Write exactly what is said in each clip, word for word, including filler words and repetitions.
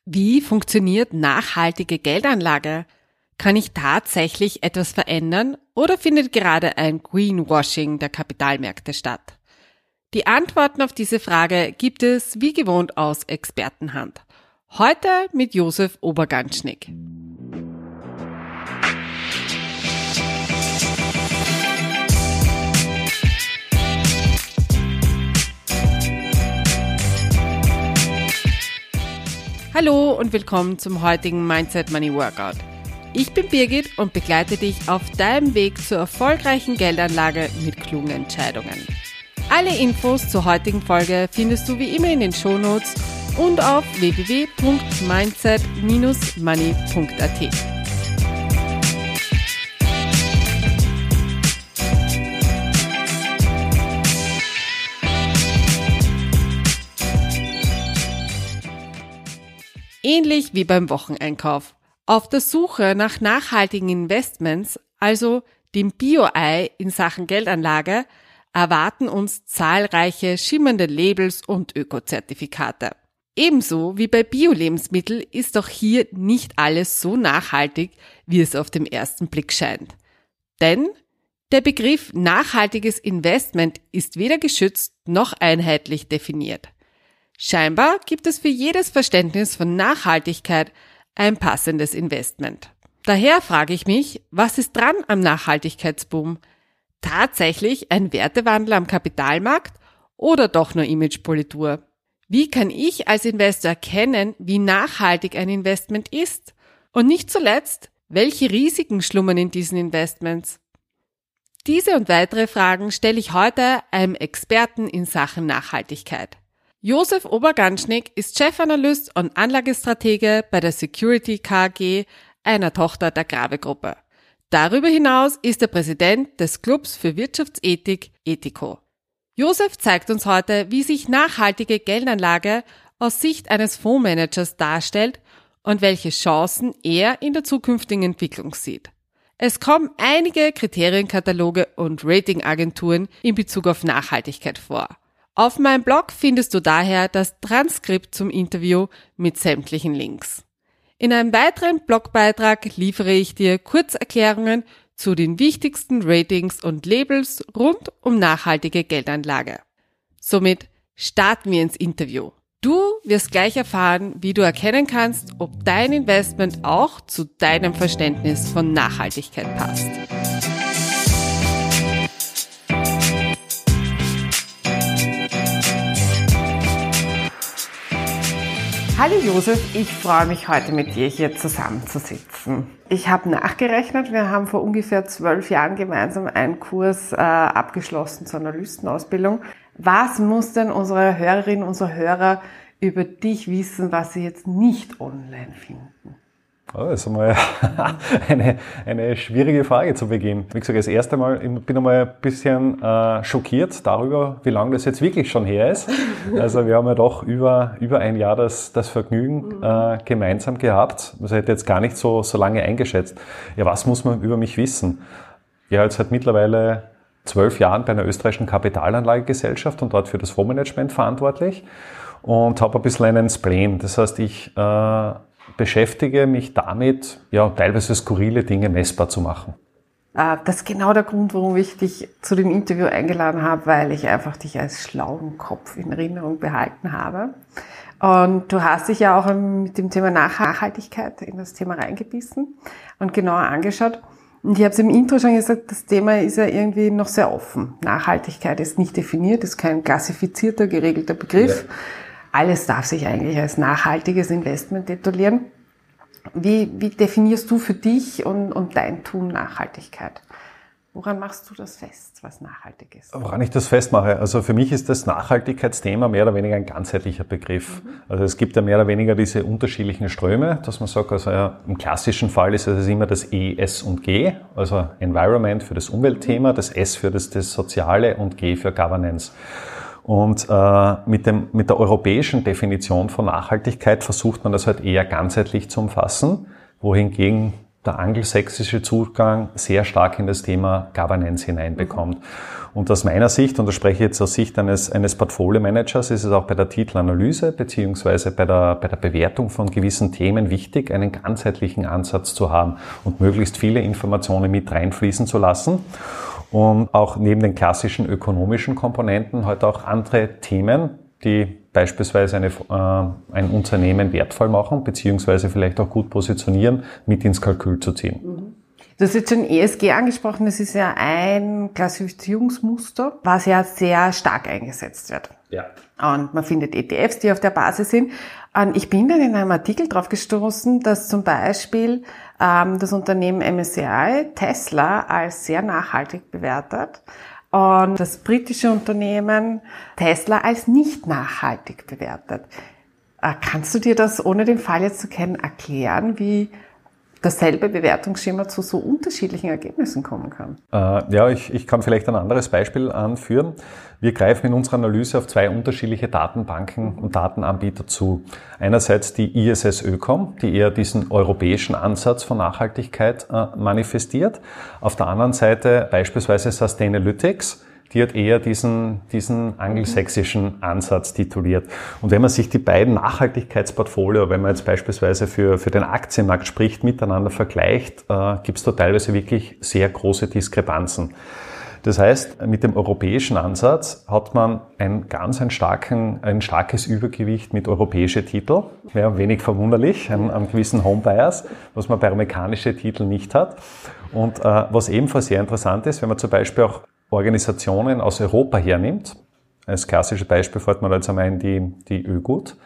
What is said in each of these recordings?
Wie funktioniert nachhaltige Geldanlage? Kann ich tatsächlich etwas verändern oder findet gerade ein Greenwashing der Kapitalmärkte statt? Die Antworten auf diese Frage gibt es wie gewohnt aus Expertenhand. Heute mit Josef Oberganschnick. Hallo und willkommen zum heutigen Mindset Money Workout. Ich bin Birgit und begleite dich auf deinem Weg zur erfolgreichen Geldanlage mit klugen Entscheidungen. Alle Infos zur heutigen Folge findest du wie immer in den Shownotes und auf w w w punkt mindset dash money punkt a t. Ähnlich wie beim Wocheneinkauf. Auf der Suche nach nachhaltigen Investments, also dem Bio-Ei in Sachen Geldanlage, erwarten uns zahlreiche schimmernde Labels und Ökozertifikate. Ebenso wie bei Bio-Lebensmitteln ist auch hier nicht alles so nachhaltig, wie es auf den ersten Blick scheint. Denn der Begriff nachhaltiges Investment ist weder geschützt noch einheitlich definiert. Scheinbar gibt es für jedes Verständnis von Nachhaltigkeit ein passendes Investment. Daher frage ich mich, was ist dran am Nachhaltigkeitsboom? Tatsächlich ein Wertewandel am Kapitalmarkt oder doch nur Imagepolitur? Wie kann ich als Investor erkennen, wie nachhaltig ein Investment ist? Und nicht zuletzt, welche Risiken schlummern in diesen Investments? Diese und weitere Fragen stelle ich heute einem Experten in Sachen Nachhaltigkeit. Josef Oberganschnick ist Chefanalyst und Anlagestratege bei der Security K G, einer Tochter der Grave-Gruppe. Darüber hinaus ist er Präsident des Clubs für Wirtschaftsethik Ethico. Josef zeigt uns heute, wie sich nachhaltige Geldanlage aus Sicht eines Fondsmanagers darstellt und welche Chancen er in der zukünftigen Entwicklung sieht. Es kommen einige Kriterienkataloge und Ratingagenturen in Bezug auf Nachhaltigkeit vor. Auf meinem Blog findest du daher das Transkript zum Interview mit sämtlichen Links. In einem weiteren Blogbeitrag liefere ich dir Kurzerklärungen zu den wichtigsten Ratings und Labels rund um nachhaltige Geldanlage. Somit starten wir ins Interview. Du wirst gleich erfahren, wie du erkennen kannst, ob dein Investment auch zu deinem Verständnis von Nachhaltigkeit passt. Hallo Josef, ich freue mich heute mit dir hier zusammenzusitzen. Ich habe nachgerechnet, wir haben vor ungefähr zwölf Jahren gemeinsam einen Kurs äh, abgeschlossen zur Analystenausbildung. Was muss denn unsere Hörerinnen, unsere Hörer über dich wissen, was sie jetzt nicht online finden? Oh, das ist einmal eine, eine schwierige Frage zu Beginn. Wie gesagt, das erste Mal, ich bin einmal ein bisschen äh, schockiert darüber, wie lange das jetzt wirklich schon her ist. Also wir haben ja doch über, über ein Jahr das, das Vergnügen äh, gemeinsam gehabt. Das hätte jetzt gar nicht so, so lange eingeschätzt. Ja, was muss man über mich wissen? Ja, jetzt seit mittlerweile zwölf Jahren bei einer österreichischen Kapitalanlagegesellschaft und dort für das Fondsmanagement verantwortlich und habe ein bisschen einen Spleen. Das heißt, ich äh, beschäftige mich damit, ja, teilweise skurrile Dinge messbar zu machen. Das ist genau der Grund, warum ich dich zu dem Interview eingeladen habe, weil ich einfach dich als schlauen Kopf in Erinnerung behalten habe. Und du hast dich ja auch mit dem Thema Nachhaltigkeit in das Thema reingebissen und genauer angeschaut. Und ich habe es im Intro schon gesagt, das Thema ist ja irgendwie noch sehr offen. Nachhaltigkeit ist nicht definiert, ist kein klassifizierter, geregelter Begriff. Ja. Alles darf sich eigentlich als nachhaltiges Investment titulieren. Wie, wie definierst du für dich und, und dein Tun Nachhaltigkeit? Woran machst du das fest, was nachhaltig ist? Woran ich das festmache? Also für mich ist das Nachhaltigkeitsthema mehr oder weniger ein ganzheitlicher Begriff. Mhm. Also es gibt ja mehr oder weniger diese unterschiedlichen Ströme, dass man sagt, also ja, im klassischen Fall ist es immer das E, S und G, also Environment für das Umweltthema, das S für das, das Soziale und G für Governance. Und äh, mit dem mit der europäischen Definition von Nachhaltigkeit versucht man das halt eher ganzheitlich zu umfassen, wohingegen der angelsächsische Zugang sehr stark in das Thema Governance hineinbekommt. Und aus meiner Sicht, und da spreche ich jetzt aus Sicht eines, eines Portfolio-Managers, ist es auch bei der Titelanalyse beziehungsweise bei der, bei der Bewertung von gewissen Themen wichtig, einen ganzheitlichen Ansatz zu haben und möglichst viele Informationen mit reinfließen zu lassen. Und auch neben den klassischen ökonomischen Komponenten halt auch andere Themen, die beispielsweise eine, äh, ein Unternehmen wertvoll machen, beziehungsweise vielleicht auch gut positionieren, mit ins Kalkül zu ziehen. Mhm. Du hast jetzt schon E S G angesprochen, das ist ja ein Klassifizierungsmuster, was ja sehr stark eingesetzt wird. Ja. Und man findet E T Fs, die auf der Basis sind. Und ich bin dann in einem Artikel drauf gestoßen, dass zum Beispiel ähm, das Unternehmen M S C I Tesla als sehr nachhaltig bewertet und das britische Unternehmen Tesla als nicht nachhaltig bewertet. Äh, kannst du dir das, ohne den Fall jetzt zu kennen, erklären, wie dasselbe Bewertungsschema zu so unterschiedlichen Ergebnissen kommen kann? Äh, ja, ich, ich kann vielleicht ein anderes Beispiel anführen. Wir greifen in unserer Analyse auf zwei unterschiedliche Datenbanken und Datenanbieter zu. Einerseits die I S S Ökom, die eher diesen europäischen Ansatz von Nachhaltigkeit äh, manifestiert. Auf der anderen Seite beispielsweise Sustainalytics, die hat eher diesen, diesen angelsächsischen Ansatz tituliert. Und wenn man sich die beiden Nachhaltigkeitsportfolio, wenn man jetzt beispielsweise für, für den Aktienmarkt spricht, miteinander vergleicht, äh, gibt es da teilweise wirklich sehr große Diskrepanzen. Das heißt, mit dem europäischen Ansatz hat man ein ganz ein, starken, ein starkes Übergewicht mit europäischen Titeln. Ja, wenig verwunderlich, an, an gewissen Homebias, was man bei amerikanischen Titeln nicht hat. Und äh, was ebenfalls sehr interessant ist, wenn man zum Beispiel auch Organisationen aus Europa hernimmt. Als klassisches Beispiel fällt man jetzt einmal in die, die Ögut,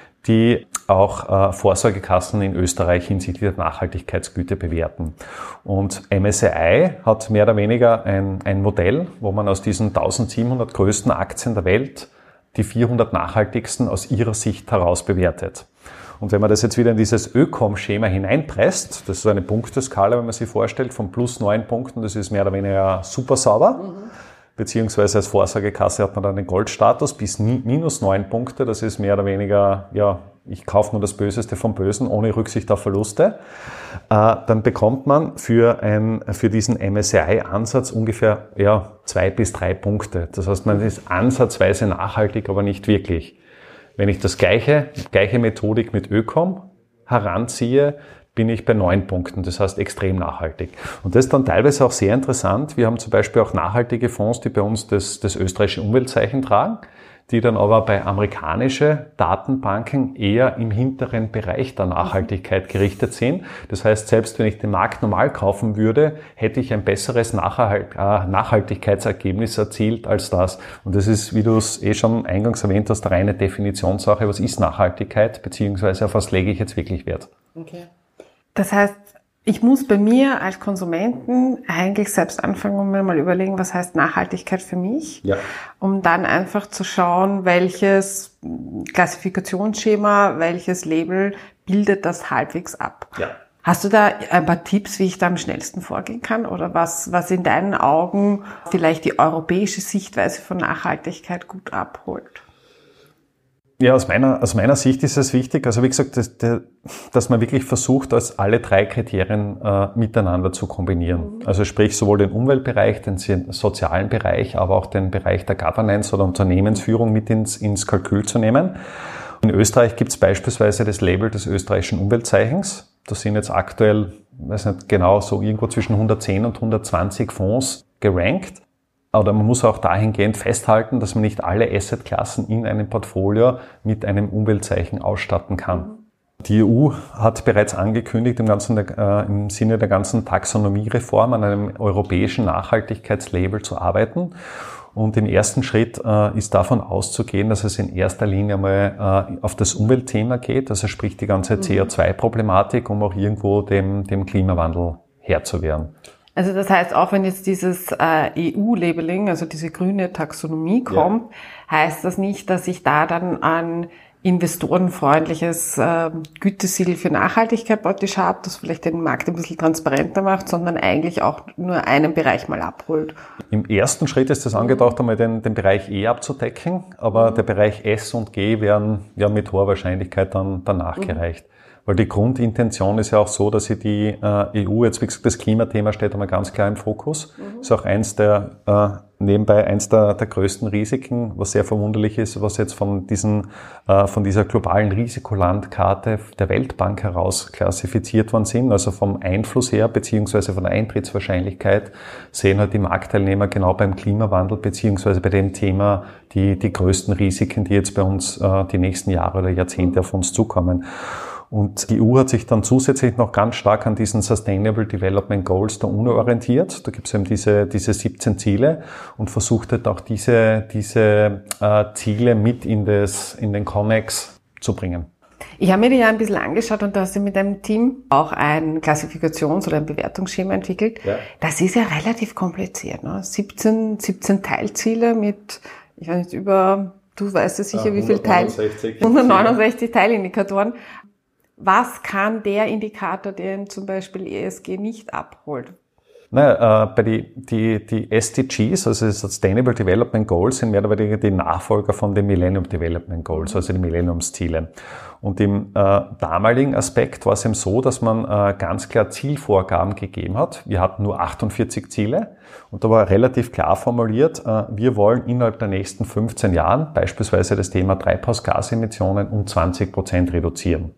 die auch äh, Vorsorgekassen in Österreich hinsichtlich der Nachhaltigkeitsgüte bewerten. Und M S C I hat mehr oder weniger ein, ein Modell, wo man aus diesen eintausendsiebenhundert größten Aktien der Welt die vierhundert nachhaltigsten aus ihrer Sicht heraus bewertet. Und wenn man das jetzt wieder in dieses Ökom-Schema hineinpresst, das ist eine Punkteskala, wenn man sich vorstellt, von plus neun Punkten, das ist mehr oder weniger super sauber. Mhm. Beziehungsweise als Vorsorgekasse hat man dann den Goldstatus bis minus neun Punkte, das ist mehr oder weniger, ja, ich kaufe nur das Böseste vom Bösen, ohne Rücksicht auf Verluste. Äh, dann bekommt man für, ein, für diesen M S C I-Ansatz ungefähr ja, zwei bis drei Punkte. Das heißt, man ist ansatzweise nachhaltig, aber nicht wirklich. Wenn ich das gleiche, gleiche Methodik mit Ökom heranziehe, bin ich bei neun Punkten, das heißt extrem nachhaltig. Und das ist dann teilweise auch sehr interessant. Wir haben zum Beispiel auch nachhaltige Fonds, die bei uns das, das österreichische Umweltzeichen tragen, die dann aber bei amerikanischen Datenbanken eher im hinteren Bereich der Nachhaltigkeit gerichtet sind. Das heißt, selbst wenn ich den Markt normal kaufen würde, hätte ich ein besseres Nachhalt, äh, Nachhaltigkeitsergebnis erzielt als das. Und das ist, wie du es eh schon eingangs erwähnt hast, eine reine Definitionssache. Was ist Nachhaltigkeit, beziehungsweise auf was lege ich jetzt wirklich Wert? Okay. Das heißt, ich muss bei mir als Konsumenten eigentlich selbst anfangen und mir mal überlegen, was heißt Nachhaltigkeit für mich, ja. Um dann einfach zu schauen, welches Klassifikationsschema, welches Label bildet das halbwegs ab. Ja. Hast du da ein paar Tipps, wie ich da am schnellsten vorgehen kann oder was, was in deinen Augen vielleicht die europäische Sichtweise von Nachhaltigkeit gut abholt? Ja, aus meiner, aus meiner Sicht ist es wichtig, also wie gesagt, dass, dass man wirklich versucht, als alle drei Kriterien äh, miteinander zu kombinieren. Mhm. Also sprich sowohl den Umweltbereich, den sozialen Bereich, aber auch den Bereich der Governance oder Unternehmensführung mit ins, ins Kalkül zu nehmen. In Österreich gibt es beispielsweise das Label des österreichischen Umweltzeichens. Das sind jetzt aktuell, weiß nicht genau, so irgendwo zwischen hundertzehn und hundertzwanzig Fonds gerankt. Oder man muss auch dahingehend festhalten, dass man nicht alle Assetklassen in einem Portfolio mit einem Umweltzeichen ausstatten kann. Die E U hat bereits angekündigt, im, ganzen, äh, im Sinne der ganzen Taxonomiereform an einem europäischen Nachhaltigkeitslabel zu arbeiten. Und im ersten Schritt äh, ist davon auszugehen, dass es in erster Linie mal äh, auf das Umweltthema geht, also sprich die ganze C O zwei Problematik, um auch irgendwo dem, dem Klimawandel Herr zu werden. Also das heißt, auch wenn jetzt dieses äh, E U-Labeling, also diese grüne Taxonomie kommt, ja. heißt das nicht, dass ich da dann ein investorenfreundliches äh, Gütesiegel für Nachhaltigkeit praktisch habe, das vielleicht den Markt ein bisschen transparenter macht, sondern eigentlich auch nur einen Bereich mal abholt. Im ersten Schritt ist das angedacht, einmal den, den Bereich E abzudecken, aber mhm. der Bereich S und G werden ja mit hoher Wahrscheinlichkeit dann danach mhm. gereicht. Weil die Grundintention ist ja auch so, dass sie die äh, E U, jetzt wie gesagt, das Klimathema steht einmal ganz klar im Fokus. Mhm. Ist auch eins der, äh, nebenbei eins der, der größten Risiken, was sehr verwunderlich ist, was jetzt von diesen, äh, von dieser globalen Risikolandkarte der Weltbank heraus klassifiziert worden sind. Also vom Einfluss her, beziehungsweise von der Eintrittswahrscheinlichkeit, sehen halt die Marktteilnehmer genau beim Klimawandel, beziehungsweise bei dem Thema die, die größten Risiken, die jetzt bei uns äh, die nächsten Jahre oder Jahrzehnte auf uns zukommen. Und die E U hat sich dann zusätzlich noch ganz stark an diesen Sustainable Development Goals der UNO orientiert. Da gibt es eben diese, diese siebzehn Ziele und versucht halt auch diese, diese äh, Ziele mit in, das, in den Connex zu bringen. Ich habe mir die ja ein bisschen angeschaut und da hast du mit deinem Team auch ein Klassifikations- oder ein Bewertungsschema entwickelt. Ja. Das ist ja relativ kompliziert, ne? siebzehn, siebzehn Teilziele mit, ich weiß nicht, über, du weißt ja sicher, ja, wie viel Teil, hundertneunundsechzig Teilindikatoren. Was kann der Indikator, den zum Beispiel E S G nicht abholt? Naja, äh, bei die, die, die S D Gs, also die Sustainable Development Goals, sind mehr oder weniger die Nachfolger von den Millennium Development Goals, also die Millenniumsziele. Und im äh, damaligen Aspekt war es eben so, dass man äh, ganz klar Zielvorgaben gegeben hat. Wir hatten nur achtundvierzig Ziele und da war relativ klar formuliert, äh, wir wollen innerhalb der nächsten fünfzehn Jahren beispielsweise das Thema Treibhausgasemissionen um zwanzig Prozent reduzieren.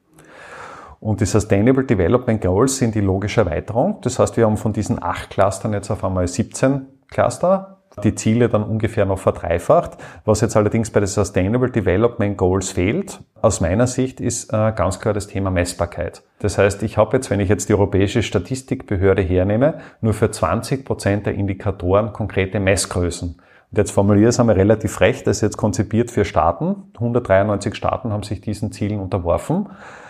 Und die Sustainable Development Goals sind die logische Erweiterung. Das heißt, wir haben von diesen acht Clustern jetzt auf einmal siebzehn Cluster. Die Ziele dann ungefähr noch verdreifacht. Was jetzt allerdings bei den Sustainable Development Goals fehlt, aus meiner Sicht, ist äh, ganz klar das Thema Messbarkeit. Das heißt, ich habe jetzt, wenn ich jetzt die Europäische Statistikbehörde hernehme, nur für zwanzig Prozent der Indikatoren konkrete Messgrößen. Und jetzt formuliere ich es einmal relativ frech, das ist jetzt konzipiert für Staaten. hundertdreiundneunzig Staaten haben sich diesen Zielen unterworfen.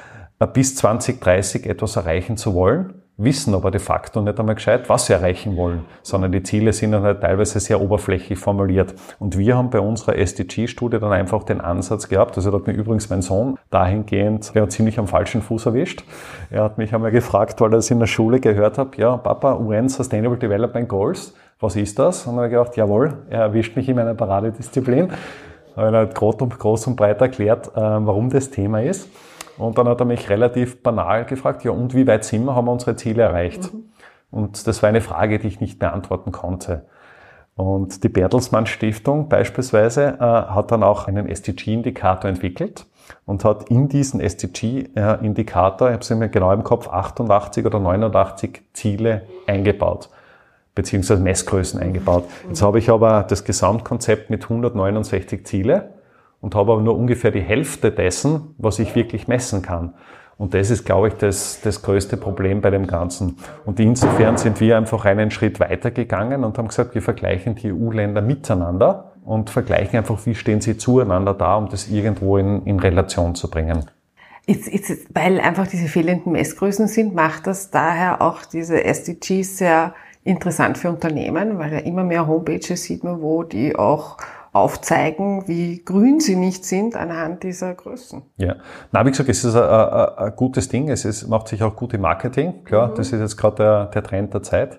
Bis zwanzig dreißig etwas erreichen zu wollen, wissen aber de facto nicht einmal gescheit, was sie erreichen wollen, sondern die Ziele sind dann halt teilweise sehr oberflächlich formuliert. Und wir haben bei unserer S D G-Studie dann einfach den Ansatz gehabt, also da hat mir übrigens mein Sohn dahingehend, der hat ziemlich am falschen Fuß erwischt. Er hat mich einmal gefragt, weil er es in der Schule gehört hat, ja Papa, U N Sustainable Development Goals, was ist das? Und dann habe ich gedacht, jawohl, er erwischt mich in meiner Paradedisziplin. Da habe ich groß und, groß und breit erklärt, warum das Thema ist. Und dann hat er mich relativ banal gefragt, ja und wie weit sind wir, haben wir unsere Ziele erreicht? Mhm. Und das war eine Frage, die ich nicht beantworten konnte. Und die Bertelsmann Stiftung beispielsweise äh, hat dann auch einen S D G-Indikator entwickelt und hat in diesen S D G-Indikator, ich habe es mir genau im Kopf, achtundachtzig oder neunundachtzig Ziele eingebaut, beziehungsweise Messgrößen eingebaut. Mhm. Jetzt habe ich aber das Gesamtkonzept mit hundertneunundsechzig Ziele und habe aber nur ungefähr die Hälfte dessen, was ich wirklich messen kann. Und das ist, glaube ich, das, das größte Problem bei dem Ganzen. Und insofern sind wir einfach einen Schritt weitergegangen und haben gesagt, wir vergleichen die E U-Länder miteinander und vergleichen einfach, wie stehen sie zueinander da, um das irgendwo in, in Relation zu bringen. Jetzt, jetzt, weil einfach diese fehlenden Messgrößen sind, macht das daher auch diese S D Gs sehr interessant für Unternehmen, weil ja immer mehr Homepages sieht man, wo die auch aufzeigen, wie grün sie nicht sind anhand dieser Größen. Ja, na wie gesagt, es ist ein, ein, ein gutes Ding, es ist, macht sich auch gut im Marketing, klar, mhm. Das ist jetzt gerade der, der Trend der Zeit.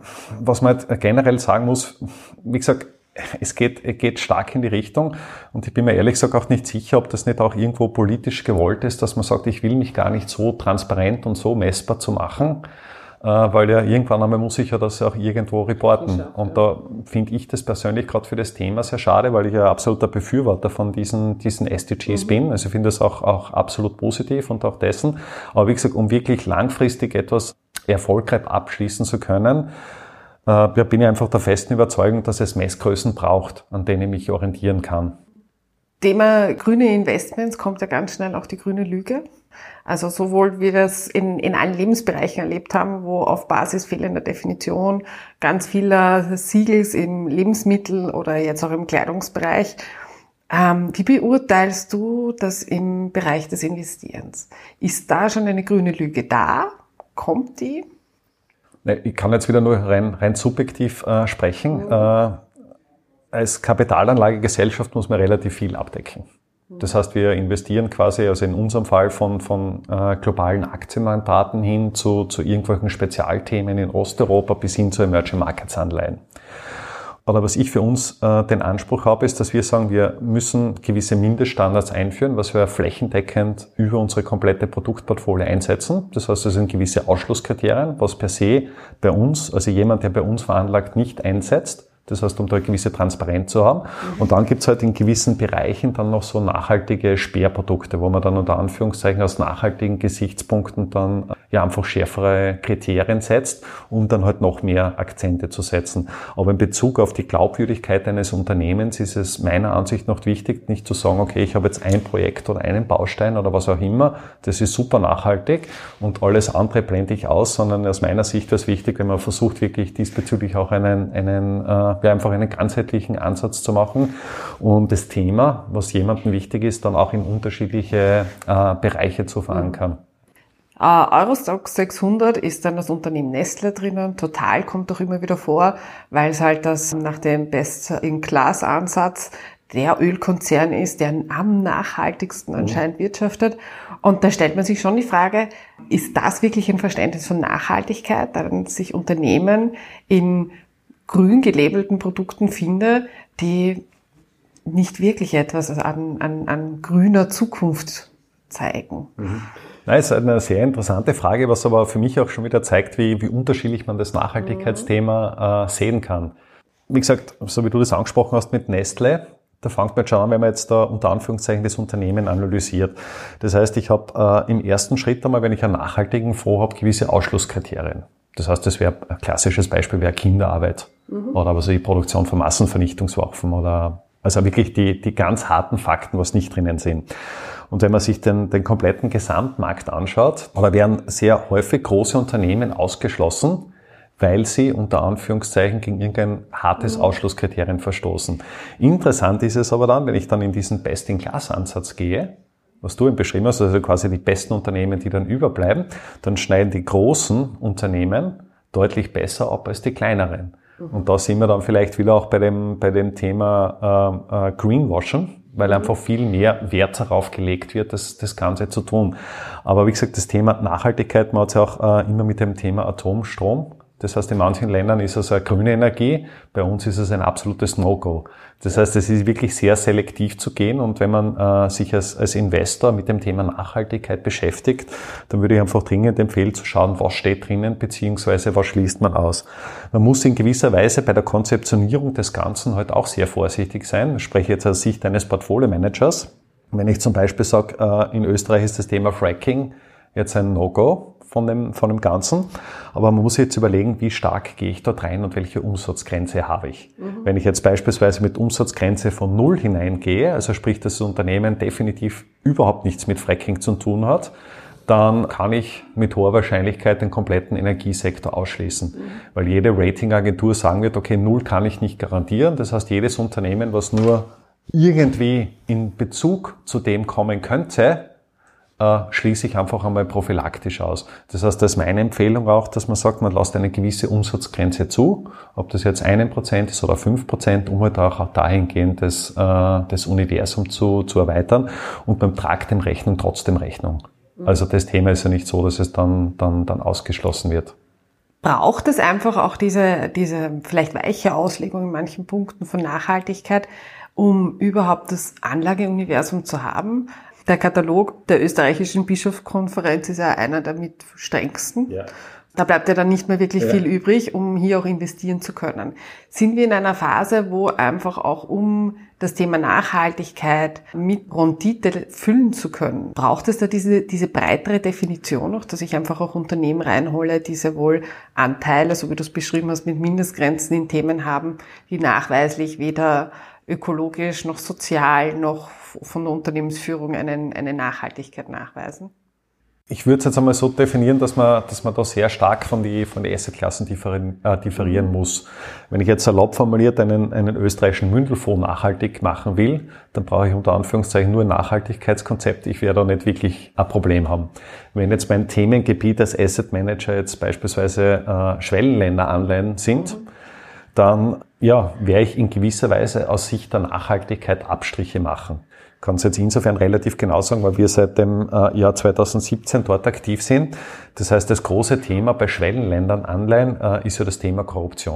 Was man halt generell sagen muss, wie gesagt, es geht, es geht stark in die Richtung und ich bin mir ehrlich gesagt auch nicht sicher, ob das nicht auch irgendwo politisch gewollt ist, dass man sagt, ich will mich gar nicht so transparent und so messbar zu machen, weil ja irgendwann einmal muss ich ja das auch irgendwo reporten. Und da finde ich das persönlich gerade für das Thema sehr schade, weil ich ja absoluter Befürworter von diesen, diesen S D Gs mhm. bin. Also ich finde das auch, auch absolut positiv und auch dessen. Aber wie gesagt, um wirklich langfristig etwas erfolgreich abschließen zu können, äh, bin ich einfach der festen Überzeugung, dass es Messgrößen braucht, an denen ich mich orientieren kann. Thema grüne Investments kommt ja ganz schnell auch die grüne Lüge. Also sowohl wie wir es in, in allen Lebensbereichen erlebt haben, wo auf Basis fehlender Definition ganz vieler Siegels im Lebensmittel oder jetzt auch im Kleidungsbereich. Ähm, wie beurteilst du das im Bereich des Investierens? Ist da schon eine grüne Lüge da? Kommt die? Ich kann jetzt wieder nur rein, rein subjektiv äh, sprechen. Mhm. Äh, als Kapitalanlagegesellschaft muss man relativ viel abdecken. Das heißt, wir investieren quasi, also in unserem Fall von, von äh, globalen Aktienmandaten hin zu, zu irgendwelchen Spezialthemen in Osteuropa bis hin zu Emerging Markets Anleihen. oder was ich für uns äh, den Anspruch habe, ist, dass wir sagen, wir müssen gewisse Mindeststandards einführen, was wir flächendeckend über unsere komplette Produktportfolio einsetzen. Das heißt, das sind gewisse Ausschlusskriterien, was per se bei uns, also jemand, der bei uns veranlagt, nicht einsetzt. Das heißt, um da eine gewisse Transparenz zu haben. Und dann gibt's halt in gewissen Bereichen dann noch so nachhaltige Sperrprodukte, wo man dann unter Anführungszeichen aus nachhaltigen Gesichtspunkten dann ja einfach schärfere Kriterien setzt, um dann halt noch mehr Akzente zu setzen. Aber in Bezug auf die Glaubwürdigkeit eines Unternehmens ist es meiner Ansicht nach wichtig, nicht zu sagen, okay, ich habe jetzt ein Projekt oder einen Baustein oder was auch immer, das ist super nachhaltig und alles andere blende ich aus, sondern aus meiner Sicht wäre es wichtig, wenn man versucht, wirklich diesbezüglich auch einen, einen äh, ja, einfach einen ganzheitlichen Ansatz zu machen und das Thema, was jemandem wichtig ist, dann auch in unterschiedliche äh, Bereiche zu verankern. Uh, Eurostoxx sechshundert ist dann das Unternehmen Nestlé drinnen. Total kommt auch immer wieder vor, weil es halt das nach dem Best-in-Class-Ansatz der Ölkonzern ist, der am nachhaltigsten anscheinend wirtschaftet. Und da stellt man sich schon die Frage, ist das wirklich ein Verständnis von Nachhaltigkeit, dass sich Unternehmen in grün gelabelten Produkten finde, die nicht wirklich etwas an, an, an grüner Zukunft zeigen. Mhm. Nein, es ist eine sehr interessante Frage, was aber für mich auch schon wieder zeigt, wie, wie unterschiedlich man das Nachhaltigkeitsthema äh, sehen kann. Wie gesagt, so wie du das angesprochen hast mit Nestlé, da fängt man jetzt schon an, wenn man jetzt da unter Anführungszeichen das Unternehmen analysiert. Das heißt, ich habe äh, im ersten Schritt einmal, wenn ich einen nachhaltigen Fonds habe, gewisse Ausschlusskriterien. Das heißt, das wäre ein klassisches Beispiel, wäre Kinderarbeit mhm. oder also die Produktion von Massenvernichtungswaffen oder also wirklich die, die ganz harten Fakten, was nicht drinnen sind. Und wenn man sich den, den kompletten Gesamtmarkt anschaut, da werden sehr häufig große Unternehmen ausgeschlossen, weil sie unter Anführungszeichen gegen irgendein hartes mhm. Ausschlusskriterien verstoßen. Interessant ist es aber dann, wenn ich dann in diesen Best-in-Class-Ansatz gehe, was du eben beschrieben hast, also quasi die besten Unternehmen, die dann überbleiben, dann schneiden die großen Unternehmen deutlich besser ab als die kleineren. Mhm. Und da sind wir dann vielleicht wieder auch bei dem, bei dem Thema äh, äh, Greenwashing, weil einfach viel mehr Wert darauf gelegt wird, das, das Ganze zu tun. Aber wie gesagt, das Thema Nachhaltigkeit, man hat es ja auch äh, immer mit dem Thema Atomstrom. Das heißt, in manchen Ländern ist es eine grüne Energie, bei uns ist es ein absolutes No-Go. Das heißt, es ist wirklich sehr selektiv zu gehen und wenn man äh, sich als, als Investor mit dem Thema Nachhaltigkeit beschäftigt, dann würde ich einfach dringend empfehlen zu schauen, was steht drinnen, beziehungsweise was schließt man aus. Man muss in gewisser Weise bei der Konzeptionierung des Ganzen halt auch sehr vorsichtig sein. Ich spreche jetzt aus Sicht eines Portfolio-Managers. Wenn ich zum Beispiel sage, äh, in Österreich ist das Thema Fracking jetzt ein No-Go von dem, von dem Ganzen. Aber man muss jetzt überlegen, wie stark gehe ich dort rein und welche Umsatzgrenze habe ich. Mhm. Wenn ich jetzt beispielsweise mit Umsatzgrenze von null hineingehe, also sprich, dass das Unternehmen definitiv überhaupt nichts mit Fracking zu tun hat, dann kann ich mit hoher Wahrscheinlichkeit den kompletten Energiesektor ausschließen. Mhm. Weil jede Ratingagentur sagen wird, okay, null kann ich nicht garantieren. Das heißt, jedes Unternehmen, was nur irgendwie in Bezug zu dem kommen könnte, äh, schließe ich einfach einmal prophylaktisch aus. Das heißt, das ist meine Empfehlung auch, dass man sagt, man lässt eine gewisse Umsatzgrenze zu, ob das jetzt ein Prozent ist oder fünf Prozent, um halt auch dahingehend das, äh, das Universum zu, zu erweitern und man tragt dem Rechnung trotzdem Rechnung. Also das Thema ist ja nicht so, dass es dann, dann, dann ausgeschlossen wird. Braucht es einfach auch diese, diese vielleicht weiche Auslegung in manchen Punkten von Nachhaltigkeit, um überhaupt das Anlageuniversum zu haben? Der Katalog der österreichischen Bischofskonferenz ist ja einer der mit strengsten. Ja. Da bleibt ja dann nicht mehr wirklich ja. viel übrig, um hier auch investieren zu können. Sind wir in einer Phase, wo einfach auch um das Thema Nachhaltigkeit mit Rendite füllen zu können, braucht es da diese, diese breitere Definition noch, dass ich einfach auch Unternehmen reinhole, die sehr wohl Anteile, so wie du es beschrieben hast, mit Mindestgrenzen in Themen haben, die nachweislich weder ökologisch noch sozial noch von der Unternehmensführung einen, eine Nachhaltigkeit nachweisen? Ich würde es jetzt einmal so definieren, dass man, dass man da sehr stark von die, von den Assetklassen differieren, äh, differieren muss. Wenn ich jetzt salopp formuliert einen, einen österreichischen Mündelfonds nachhaltig machen will, dann brauche ich unter Anführungszeichen nur ein Nachhaltigkeitskonzept. Ich werde da nicht wirklich ein Problem haben. Wenn jetzt mein Themengebiet als Asset Manager jetzt beispielsweise äh, Schwellenländeranleihen sind, mhm. dann ja, werde ich in gewisser Weise aus Sicht der Nachhaltigkeit Abstriche machen. Ich kann es jetzt insofern relativ genau sagen, weil wir seit dem äh, Jahr zweitausendsiebzehn dort aktiv sind. Das heißt, das große Thema bei Schwellenländern Anleihen äh, ist ja das Thema Korruption.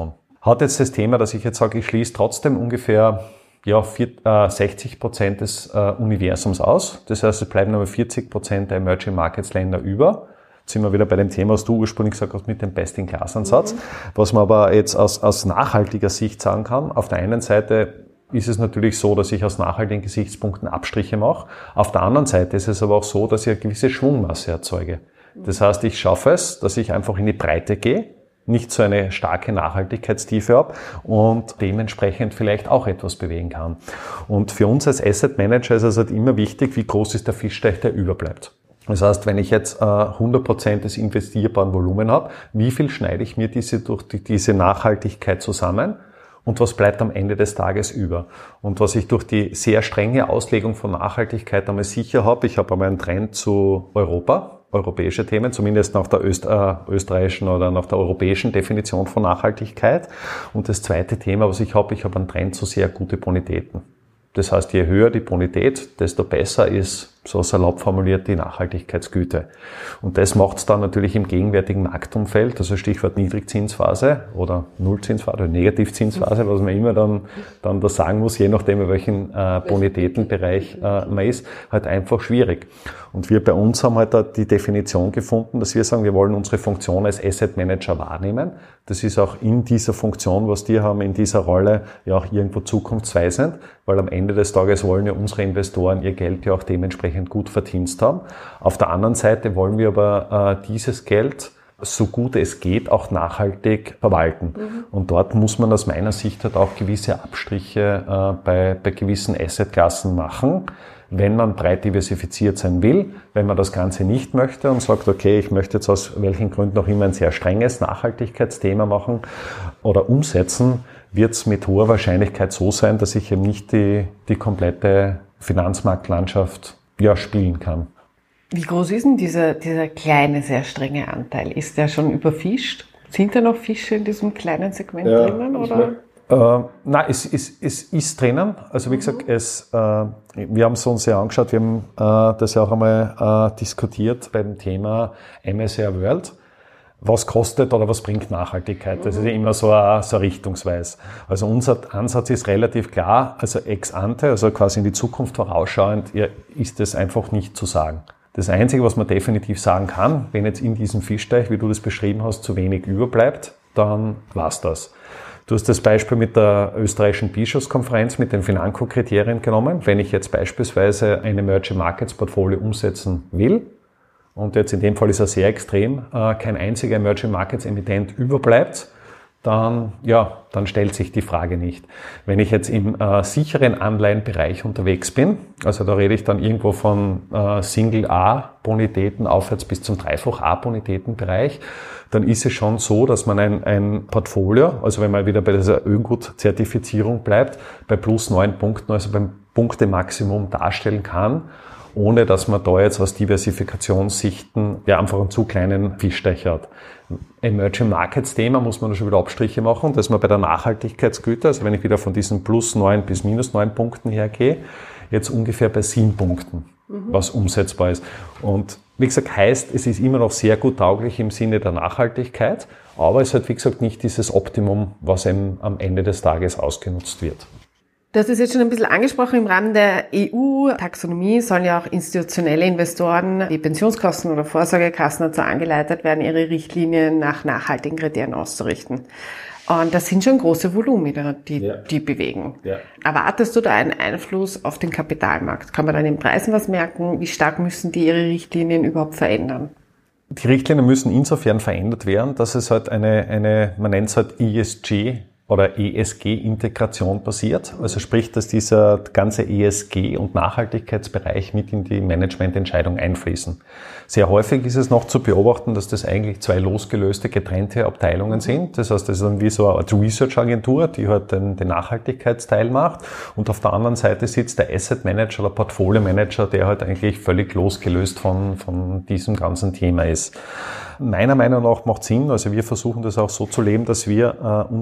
hat jetzt das Thema, dass ich jetzt sage, ich schließe trotzdem ungefähr ja, vier, äh, sechzig Prozent des äh, Universums aus. Das heißt, es bleiben aber vierzig Prozent der Emerging Markets Länder über. Jetzt sind wir wieder bei dem Thema, was du ursprünglich gesagt hast, mit dem Best-in-Class-Ansatz. Mhm. Was man aber jetzt aus, aus nachhaltiger Sicht sagen kann, auf der einen Seite ist es natürlich so, dass ich aus nachhaltigen Gesichtspunkten Abstriche mache. Auf der anderen Seite ist es aber auch so, dass ich eine gewisse Schwungmasse erzeuge. Das heißt, ich schaffe es, dass ich einfach in die Breite gehe, nicht so eine starke Nachhaltigkeitstiefe habe und dementsprechend vielleicht auch etwas bewegen kann. Und für uns als Asset Manager ist es halt immer wichtig, wie groß ist der Fischteich, der überbleibt. Das heißt, wenn ich jetzt äh, hundert Prozent des investierbaren Volumen habe, wie viel schneide ich mir diese durch die, diese Nachhaltigkeit zusammen und was bleibt am Ende des Tages über? Und was ich durch die sehr strenge Auslegung von Nachhaltigkeit einmal sicher habe, ich habe einmal einen Trend zu Europa, europäische Themen, zumindest nach der Öst, äh, österreichischen oder nach der europäischen Definition von Nachhaltigkeit. Und das zweite Thema, was ich habe, ich habe einen Trend zu sehr gute Bonitäten. Das heißt, je höher die Bonität, desto besser ist, so salopp formuliert, die Nachhaltigkeitsgüte. Und das macht es dann natürlich im gegenwärtigen Marktumfeld, also Stichwort Niedrigzinsphase oder Nullzinsphase oder Negativzinsphase, was man immer dann, dann da sagen muss, je nachdem, in welchem äh, Bonitätenbereich äh, man ist, halt einfach schwierig. Und wir bei uns haben halt da die Definition gefunden, dass wir sagen, wir wollen unsere Funktion als Asset Manager wahrnehmen. Das ist auch in dieser Funktion, was die haben, in dieser Rolle ja auch irgendwo zukunftsweisend, weil am Ende des Tages wollen ja unsere Investoren ihr Geld ja auch dementsprechend gut verdient haben. Auf der anderen Seite wollen wir aber äh, dieses Geld, so gut es geht, auch nachhaltig verwalten. Mhm. Und dort muss man aus meiner Sicht halt auch gewisse Abstriche äh, bei, bei gewissen Assetklassen machen, wenn man breit diversifiziert sein will. Wenn man das Ganze nicht möchte und sagt, okay, ich möchte jetzt aus welchen Gründen auch immer ein sehr strenges Nachhaltigkeitsthema machen oder umsetzen, wird es mit hoher Wahrscheinlichkeit so sein, dass ich eben nicht die, die komplette Finanzmarktlandschaft ja, spielen kann. Wie groß ist denn dieser, dieser kleine, sehr strenge Anteil? Ist der schon überfischt? Sind da noch Fische in diesem kleinen Segment ja, drinnen? Oder? Äh, nein, es, es, es ist drinnen. Also wie mhm. gesagt, es, äh, wir haben es uns ja angeschaut, wir haben äh, das ja auch einmal äh, diskutiert beim Thema M S C I World. Was kostet oder was bringt Nachhaltigkeit? Das ist ja immer so ein, so ein Richtungsweis. Also unser Ansatz ist relativ klar, also ex ante, also quasi in die Zukunft vorausschauend, ist es einfach nicht zu sagen. Das Einzige, was man definitiv sagen kann, wenn jetzt in diesem Fischteich, wie du das beschrieben hast, zu wenig überbleibt, dann war's das. Du hast das Beispiel mit der österreichischen Bischofskonferenz mit den Financo-Kriterien genommen. Wenn ich jetzt beispielsweise ein Emerging Markets Portfolio umsetzen will, und jetzt in dem Fall ist er sehr extrem, äh, kein einziger Emerging Markets Emittent überbleibt, dann, ja, dann stellt sich die Frage nicht. Wenn ich jetzt im äh, sicheren Anleihenbereich unterwegs bin, also da rede ich dann irgendwo von äh, Single-A-Bonitäten aufwärts bis zum Dreifach-A-Bonitätenbereich, dann ist es schon so, dass man ein, ein Portfolio, also wenn man wieder bei dieser Ökogut-Zertifizierung bleibt, bei plus neun Punkten, also beim Punktemaximum darstellen kann, ohne dass man da jetzt aus Diversifikationssichten ja einfach einen zu kleinen Fischteich hat. Emerging Markets Thema muss man da schon wieder Abstriche machen, dass man bei der Nachhaltigkeitsgüte, also wenn ich wieder von diesen plus neun bis minus neun Punkten hergehe, jetzt ungefähr bei sieben Punkten, mhm. was umsetzbar ist. Und wie gesagt, heißt, es ist immer noch sehr gut tauglich im Sinne der Nachhaltigkeit, aber es hat, wie gesagt, nicht dieses Optimum, was eben am Ende des Tages ausgenutzt wird. Du hast es jetzt schon ein bisschen angesprochen, im Rahmen der E U-Taxonomie sollen ja auch institutionelle Investoren, die Pensionskassen oder Vorsorgekassen dazu angeleitet werden, ihre Richtlinien nach nachhaltigen Kriterien auszurichten. Und das sind schon große Volumina, die ja. die bewegen. Ja. Erwartest du da einen Einfluss auf den Kapitalmarkt? Kann man an den Preisen was merken? Wie stark müssen die ihre Richtlinien überhaupt verändern? Die Richtlinien müssen insofern verändert werden, dass es halt eine, eine man nennt es halt E S G oder E S G-Integration passiert. Also sprich, dass dieser ganze E S G- und Nachhaltigkeitsbereich mit in die Managemententscheidung einfließen. Sehr häufig ist es noch zu beobachten, dass das eigentlich zwei losgelöste, getrennte Abteilungen sind. Das heißt, das ist dann wie so eine Art Research-Agentur, die halt den, den Nachhaltigkeitsteil macht. Und auf der anderen Seite sitzt der Asset Manager oder Portfolio Manager, der halt eigentlich völlig losgelöst von, von diesem ganzen Thema ist. Meiner Meinung nach macht Sinn, also wir versuchen das auch so zu leben, dass wir äh, unsere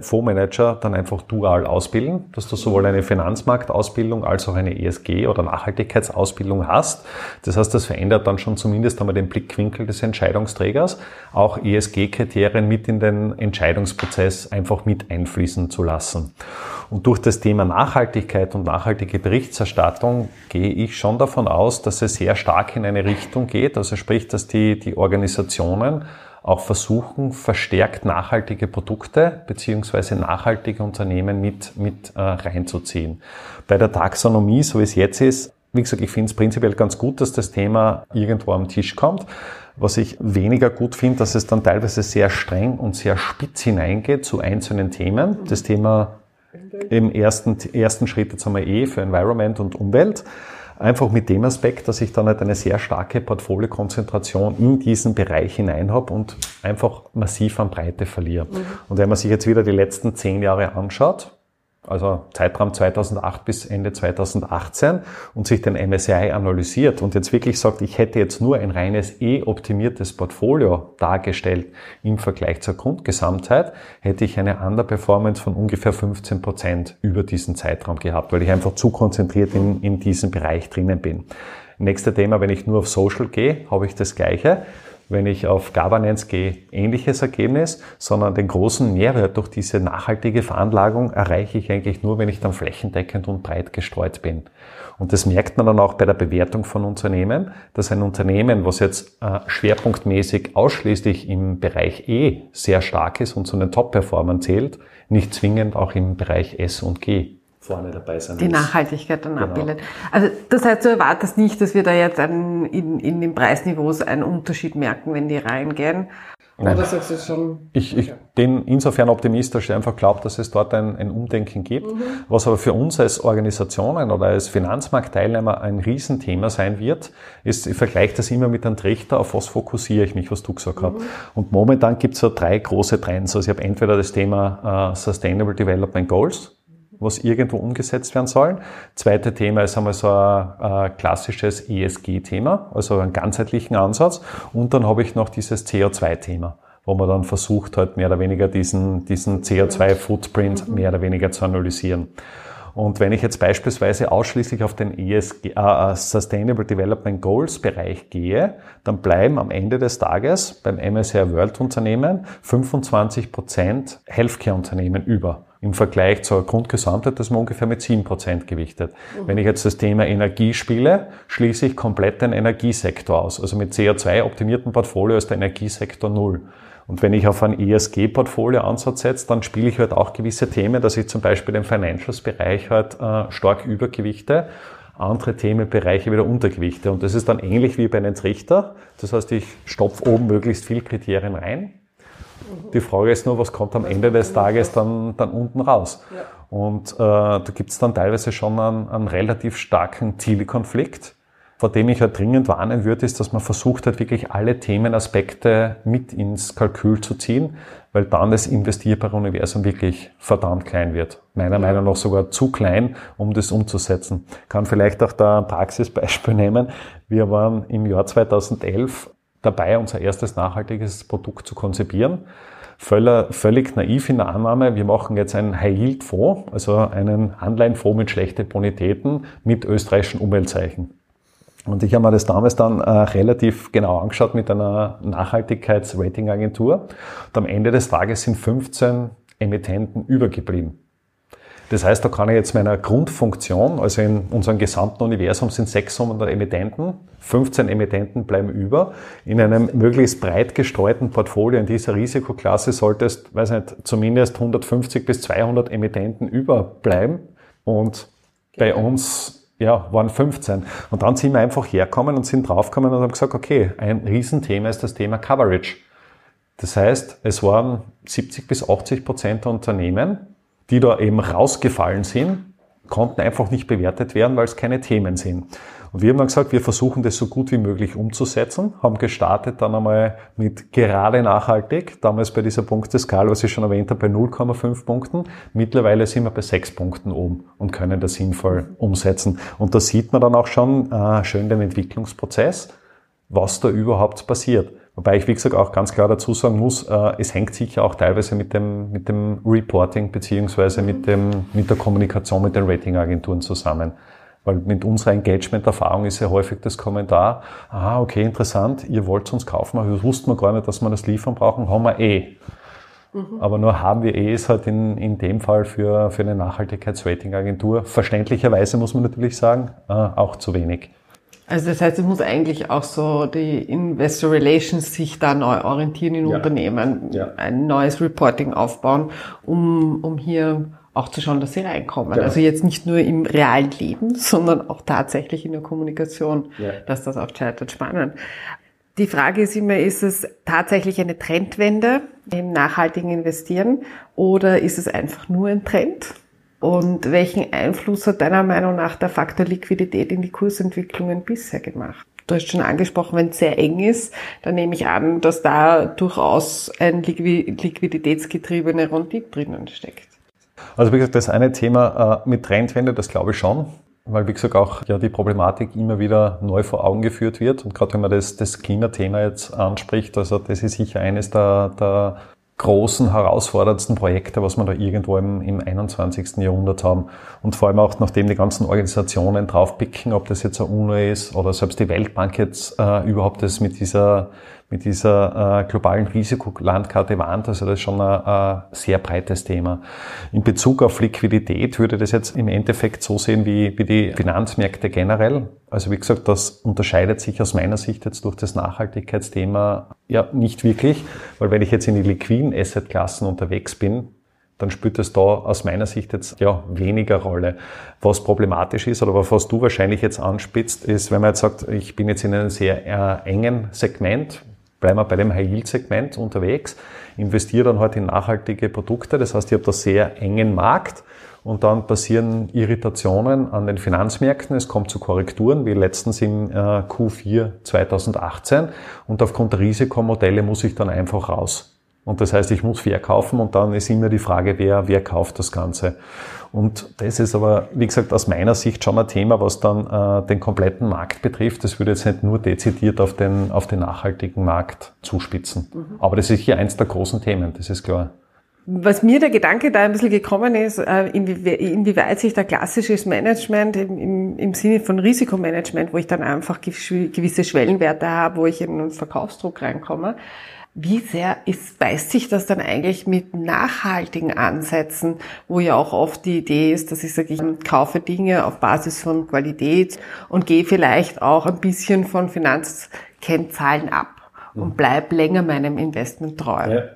Fondsmanager dann einfach dual ausbilden, dass du sowohl eine Finanzmarktausbildung als auch eine E S G- oder Nachhaltigkeitsausbildung hast. Das heißt, das verändert dann schon zumindest einmal den Blickwinkel des Entscheidungsträgers, auch E S G-Kriterien mit in den Entscheidungsprozess einfach mit einfließen zu lassen. Und durch das Thema Nachhaltigkeit und nachhaltige Berichterstattung gehe ich schon davon aus, dass es sehr stark in eine Richtung geht, also sprich, dass die, die Organisationen auch versuchen, verstärkt nachhaltige Produkte beziehungsweise nachhaltige Unternehmen mit, mit äh, reinzuziehen. Bei der Taxonomie, so wie es jetzt ist, wie gesagt, ich finde es prinzipiell ganz gut, dass das Thema irgendwo am Tisch kommt. Was ich weniger gut finde, dass es dann teilweise sehr streng und sehr spitz hineingeht zu einzelnen Themen. Das Thema im ersten, ersten Schritt jetzt einmal eh für Environment und Umwelt. Einfach mit dem Aspekt, dass ich dann halt eine sehr starke Portfoliokonzentration in diesen Bereich hinein habe und einfach massiv an Breite verliere. Mhm. Und wenn man sich jetzt wieder die letzten zehn Jahre anschaut, also Zeitraum zweitausendacht bis Ende zweitausendachtzehn, und sich den M S C I analysiert und jetzt wirklich sagt, ich hätte jetzt nur ein reines E-optimiertes Portfolio dargestellt im Vergleich zur Grundgesamtheit, hätte ich eine Underperformance von ungefähr fünfzehn Prozent über diesen Zeitraum gehabt, weil ich einfach zu konzentriert in, in diesem Bereich drinnen bin. Nächstes Thema, wenn ich nur auf Social gehe, habe ich das Gleiche. Wenn ich auf Governance gehe, ähnliches Ergebnis, sondern den großen Mehrwert durch diese nachhaltige Veranlagung erreiche ich eigentlich nur, wenn ich dann flächendeckend und breit gestreut bin. Und das merkt man dann auch bei der Bewertung von Unternehmen, dass ein Unternehmen, was jetzt äh, schwerpunktmäßig ausschließlich im Bereich E sehr stark ist und zu den Top-Performern zählt, nicht zwingend auch im Bereich S und G vorne dabei sein die muss. Nachhaltigkeit dann Genau. abbildet. Also das heißt, du erwartest nicht, dass wir da jetzt einen, in, in den Preisniveaus einen Unterschied merken, wenn die reingehen? Nein. Oder sagst du schon? Ich, ich bin insofern optimistisch, ich einfach glaube, dass es dort ein, ein Umdenken gibt. Mhm. Was aber für uns als Organisationen oder als Finanzmarktteilnehmer ein Riesenthema sein wird, ist, ich vergleiche das immer mit einem Trichter, auf was fokussiere ich mich, was du gesagt hast. Mhm. Und momentan gibt es so drei große Trends. Also ich habe entweder das Thema uh, Sustainable Development Goals, was irgendwo umgesetzt werden sollen. Zweite Thema ist einmal so ein, ein klassisches E S G-Thema, also einen ganzheitlichen Ansatz. Und dann habe ich noch dieses C O zwei Thema, wo man dann versucht, halt mehr oder weniger diesen, diesen C O zwei Footprint mehr oder weniger zu analysieren. Und wenn ich jetzt beispielsweise ausschließlich auf den E S G, äh, Sustainable Development Goals Bereich gehe, dann bleiben am Ende des Tages beim M S C I World Unternehmen fünfundzwanzig Prozent Healthcare Unternehmen über. Im Vergleich zur Grundgesamtheit, das ist man ungefähr mit sieben Prozent gewichtet. Mhm. Wenn ich jetzt das Thema Energie spiele, schließe ich komplett den Energiesektor aus. Also mit C O zwei optimierten Portfolio ist der Energiesektor null. Und wenn ich auf ein E S G-Portfolio-Ansatz setze, dann spiele ich halt auch gewisse Themen, dass ich zum Beispiel den Financials-Bereich halt äh, stark übergewichte, andere Themenbereiche wieder untergewichte. Und das ist dann ähnlich wie bei einem Trichter. Das heißt, ich stopfe oben möglichst viel Kriterien rein. Die Frage ist nur, was kommt am Ende des Tages dann, dann unten raus? Ja. Und äh, da gibt es dann teilweise schon einen, einen relativ starken Zielkonflikt. Vor dem ich halt dringend warnen würde, ist, dass man versucht hat, wirklich alle Themenaspekte mit ins Kalkül zu ziehen, weil dann das investierbare Universum wirklich verdammt klein wird. Meiner Meinung nach sogar zu klein, um das umzusetzen. Kann vielleicht auch da ein Praxisbeispiel nehmen. Wir waren im Jahr zweitausendelf dabei, unser erstes nachhaltiges Produkt zu konzipieren. Völlig, völlig naiv in der Annahme, wir machen jetzt einen High-Yield-Fonds, also einen Anleihenfonds mit schlechten Bonitäten mit österreichischen Umweltzeichen. Und ich habe mir das damals dann äh, relativ genau angeschaut mit einer Nachhaltigkeitsratingagentur. Und am Ende des Tages sind fünfzehn Emittenten übergeblieben. Das heißt, da kann ich jetzt meiner Grundfunktion, also in unserem gesamten Universum sind sechshundert Emittenten, fünfzehn Emittenten bleiben über. In einem möglichst breit gestreuten Portfolio in dieser Risikoklasse solltest, weiß nicht, zumindest hundertfünfzig bis zweihundert Emittenten überbleiben. Und bei uns ja, waren fünfzehn. Und dann sind wir einfach hergekommen und sind draufgekommen und haben gesagt, okay, ein Riesenthema ist das Thema Coverage. Das heißt, es waren siebzig bis achtzig Prozent der Unternehmen, die da eben rausgefallen sind, konnten einfach nicht bewertet werden, weil es keine Themen sind. Und wir haben dann gesagt, wir versuchen das so gut wie möglich umzusetzen, haben gestartet dann einmal mit gerade nachhaltig, damals bei dieser Punkteskala, was ich schon erwähnt habe, bei null Komma fünf Punkten. Mittlerweile sind wir bei sechs Punkten oben und können das sinnvoll umsetzen. Und da sieht man dann auch schon äh, schön den Entwicklungsprozess, was da überhaupt passiert. Wobei ich, wie gesagt, auch ganz klar dazu sagen muss, äh, es hängt sicher auch teilweise mit dem, mit dem Reporting beziehungsweise mit dem, mit der Kommunikation mit den Ratingagenturen zusammen. Weil mit unserer Engagement-Erfahrung ist ja häufig das Kommentar, ah, okay, interessant, ihr wollt uns kaufen, aber das wussten wir gar nicht, dass wir das liefern brauchen, haben wir eh. Mhm. Aber nur haben wir eh ist halt in, in dem Fall für, für eine Nachhaltigkeitsratingagentur, verständlicherweise muss man natürlich sagen, äh, auch zu wenig. Also das heißt, es muss eigentlich auch so die Investor Relations sich da neu orientieren in ja. Unternehmen, ja. ein neues Reporting aufbauen, um, um hier auch zu schauen, dass sie reinkommen. Ja. Also jetzt nicht nur im realen Leben, sondern auch tatsächlich in der Kommunikation, ja. dass das auch scheitert. Spannend. Die Frage ist immer, ist es tatsächlich eine Trendwende im nachhaltigen Investieren oder ist es einfach nur ein Trend? Und welchen Einfluss hat deiner Meinung nach der Faktor Liquidität in die Kursentwicklungen bisher gemacht? Du hast schon angesprochen, wenn es sehr eng ist, dann nehme ich an, dass da durchaus ein liquiditätsgetriebener Rendite drinnen steckt. Also wie gesagt, das eine Thema äh, mit Trendwende, das glaube ich schon, weil wie gesagt auch ja die Problematik immer wieder neu vor Augen geführt wird. Und gerade wenn man das, das Klimathema jetzt anspricht, also das ist sicher eines der, der großen, herausforderndsten Projekte, was wir da irgendwo im, im einundzwanzigsten Jahrhundert haben. Und vor allem auch, nachdem die ganzen Organisationen draufpicken, ob das jetzt eine UNO ist oder selbst die Weltbank jetzt äh, überhaupt das mit dieser mit dieser äh, globalen Risikolandkarte warnt, also das ist schon ein, ein sehr breites Thema. In Bezug auf Liquidität würde das jetzt im Endeffekt so sehen wie, wie die Finanzmärkte generell. Also wie gesagt, das unterscheidet sich aus meiner Sicht jetzt durch das Nachhaltigkeitsthema ja nicht wirklich, weil wenn ich jetzt in die liquiden Assetklassen unterwegs bin, dann spielt es da aus meiner Sicht jetzt ja weniger Rolle. Was problematisch ist oder was du wahrscheinlich jetzt anspitzt, ist, wenn man jetzt sagt, ich bin jetzt in einem sehr äh, engen Segment, bleiben wir bei dem High-Yield-Segment unterwegs, investiere dann halt in nachhaltige Produkte, das heißt, ich habe da sehr engen Markt und dann passieren Irritationen an den Finanzmärkten, es kommt zu Korrekturen, wie letztens im äh, Q vier zweitausendachtzehn und aufgrund der Risikomodelle muss ich dann einfach raus. Und das heißt, ich muss verkaufen und dann ist immer die Frage, wer, wer kauft das Ganze. Und das ist aber, wie gesagt, aus meiner Sicht schon ein Thema, was dann äh, den kompletten Markt betrifft. Das würde jetzt nicht nur dezidiert auf den, auf den nachhaltigen Markt zuspitzen. Mhm. Aber das ist hier eins der großen Themen, das ist klar. Was mir der Gedanke da ein bisschen gekommen ist, inwieweit sich da klassisches Management im, im, im Sinne von Risikomanagement, wo ich dann einfach gewisse Schwellenwerte habe, wo ich in einen Verkaufsdruck reinkomme, wie sehr ist, beißt sich das dann eigentlich mit nachhaltigen Ansätzen, wo ja auch oft die Idee ist, dass ich sage, ich kaufe Dinge auf Basis von Qualität und gehe vielleicht auch ein bisschen von Finanzkennzahlen ab und bleib länger meinem Investment treu. Ja.